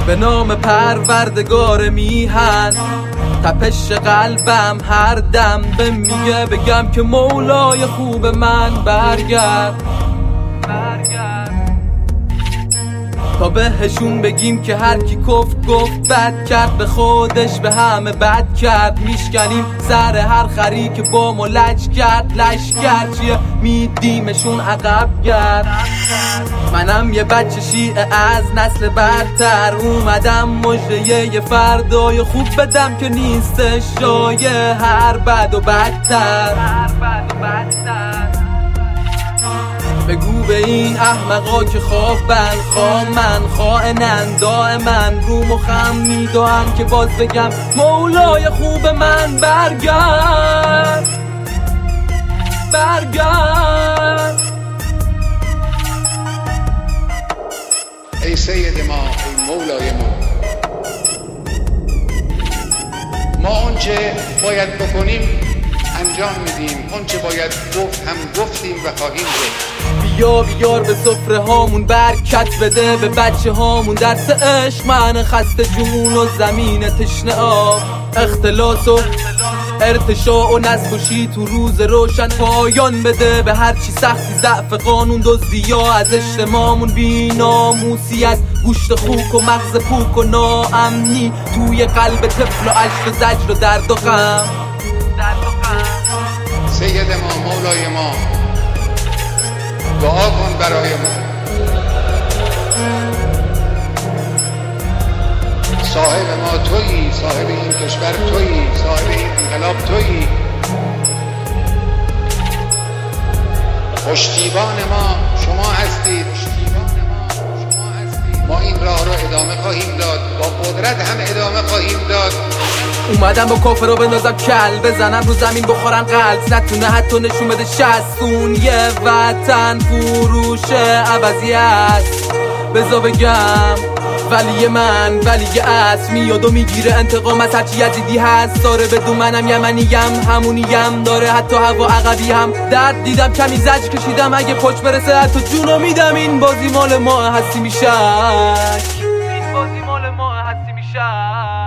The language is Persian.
به نام پروردگار میهن. تپش قلبم هر دم به میگه بگم که مولای خوب من برگرد تا بهشون بگیم که هر کی گفت بد کرد، به خودش به همه بد کرد. میشکنیم سر هر خری که با ما لج کرد. لشکر چیه میدیمشون عقب گرد. منم یه بچه شیعه از نسل برتر، اومدم مژده یه فردای خوب بدم که نیستش جای هر بد و بدتر. بگو به این احمقا که خوابن، خامن خائنن، دائما رو مخم میدوان که باز بگم مولای خوب من برگرد. ای سید ما، ای مولای ما آنچه باید بکنیم انجام میدیم، آنچه باید گفت هم گفتیم و خواهیم گفت. بیا بیار به سفره هامون برکت بده، به بچه هامون درس عشق، من خسته جون و زمین تشنه آب. اختلاس و ارتشاء و نسکشی تو روز روشن پایان بده. به هرچی سختی ضعف قانون دزدی یا از اجتماعمون بی ناموسی، از گوشت خوک و مغز پوک و ناامنی توی قلب طفل و عشق و زجر و درد و غم. سید ما، مولای ما، دعا کن برای ما. صاحب ما تویی، صاحب این کشور تویی، صاحب این انقلاب تویی. پشتیبان ما شما هستید. ما این راه رو ادامه خواهیم داد، با قدرت هم ادامه خواهیم داد. اومدم با کافر رو بندازم کل، بزنم رو زمین بخورن قلب، نتونه حتی نشون بده شستون یه وطن فروش عوضی است. بذار بگم ولی من ولی اصل میاد و میگیره انتقام از هرچی یزیدی هست. داره بدون منم یمنیم همونیم، داره حتی هوا عقبی هم درد دیدم، کمی زجر کشیدم، اگه پچ برسه حتی جونو میدم. این بازی مال ما هستی میشک، این بازی مال ما هستی میشک.